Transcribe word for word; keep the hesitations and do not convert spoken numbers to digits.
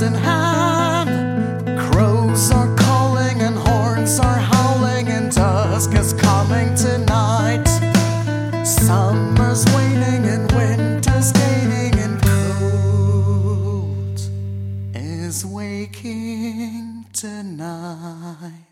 close in hand. Crows are calling and horns are howling, and dusk is coming tonight. Summer's waning and winter's gaining, and cold is waking tonight.